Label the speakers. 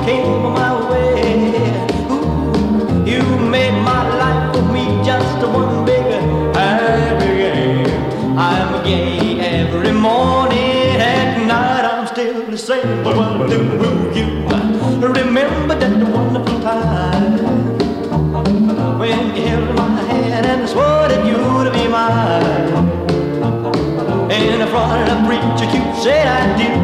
Speaker 1: came my way. Ooh, you made my life for me just one big happy game. I'm gay every morning, at night I'm still the same. But what do you remember that wonderful time when you held my hand and swore that you'd be mine? In front of the preacher you said I do.